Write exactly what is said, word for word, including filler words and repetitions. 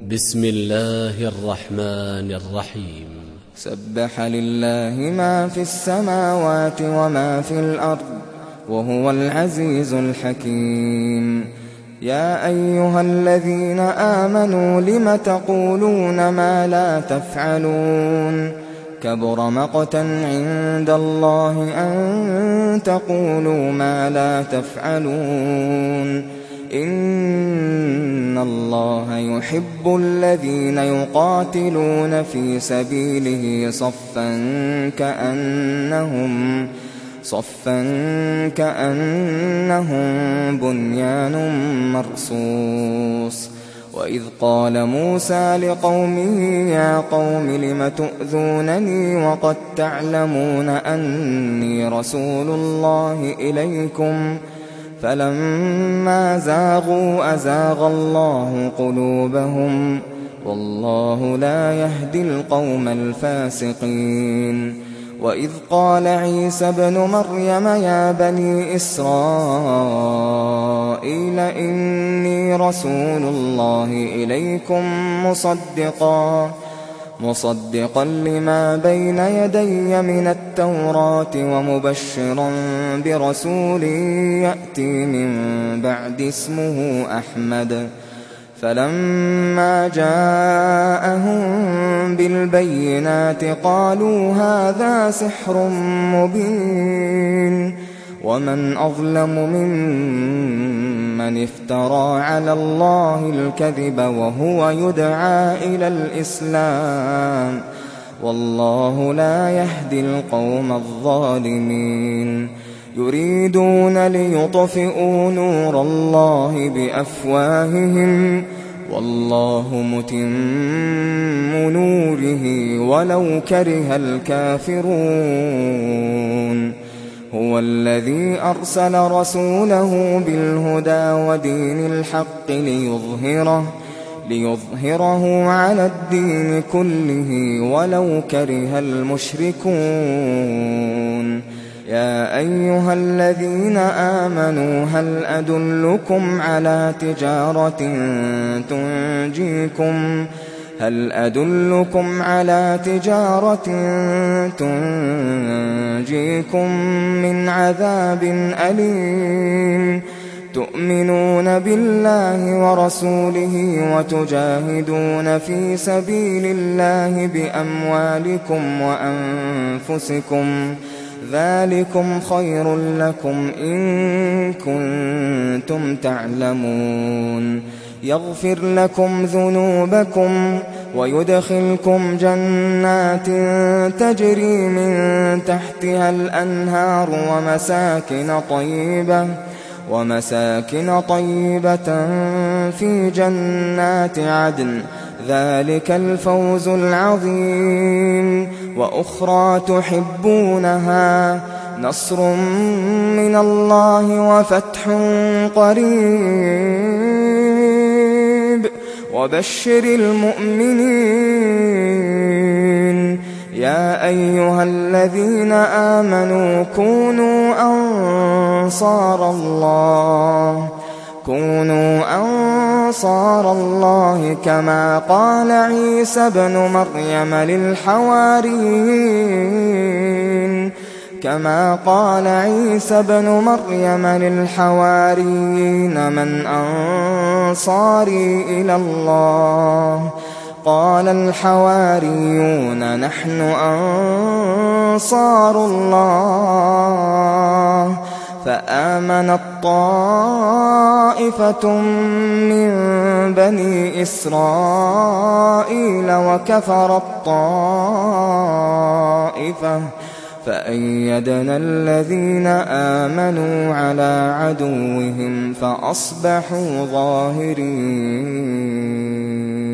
بسم الله الرحمن الرحيم. سبح لله ما في السماوات وما في الأرض وهو العزيز الحكيم. يا أيها الذين آمنوا لم تقولون ما لا تفعلون كبر مقتا عند الله أن تقولوا ما لا تفعلون. إن الله يحب الذين يقاتلون في سبيله صفا كأنهم صفا كأنهم بنيان مرصوص. وإذ قال موسى لقومه يا قوم لم تؤذونني وقد تعلمون أني رسول الله إليكم فلما زاغوا أزاغ الله قلوبهم والله لا يهدي القوم الفاسقين. وإذ قال عيسى ابن مريم يا بني إسرائيل إني رسول الله إليكم مصدقا مصدقا لما بين يدي من التوراة ومبشرا برسول يأتي من بعد اسمه أحمد. فلما جاءهم بالبينات قالوا هذا سحر مبين ومن أظلم ممن افترى على الله الكذب وهو يدعى إلى الإسلام والله لا يهدي القوم الظالمين. يريدون ليطفئوا نور الله بأفواههم والله متم نوره ولو كره الكافرون. هو الذي أرسل رسوله بالهدى ودين الحق ليظهره ليظهره على الدين كله ولو كره المشركون. يا أيها الذين آمنوا هل أدلكم على تجارة تنجيكم هل أدلكم على تجارة تنجيكم من عذاب أليم تؤمنون بالله ورسوله وتجاهدون في سبيل الله بأموالكم وأنفسكم ذلكم خير لكم إن كنتم تعلمون. يغفر لكم ذنوبكم ويدخلكم جنات تجري من تحتها الأنهار ومساكن طيبة ومساكن طيبة في جنات عدن ذلك الفوز العظيم. وأخرى تحبونها نصر من الله وفتح قريب وبشر المؤمنين. يا أيها الذين آمنوا كونوا أنصار الله كونوا أنصار الله كما قال عيسى ابن مريم للحواريين كما قال عيسى ابن مريم للحواريين من أنصاري إلى الله قال الحواريون نحن أنصار الله. فآمنت طائفة من بني إسرائيل وكفرت طائفة فأيدنا الذين آمنوا على عدوهم فأصبحوا ظاهرين.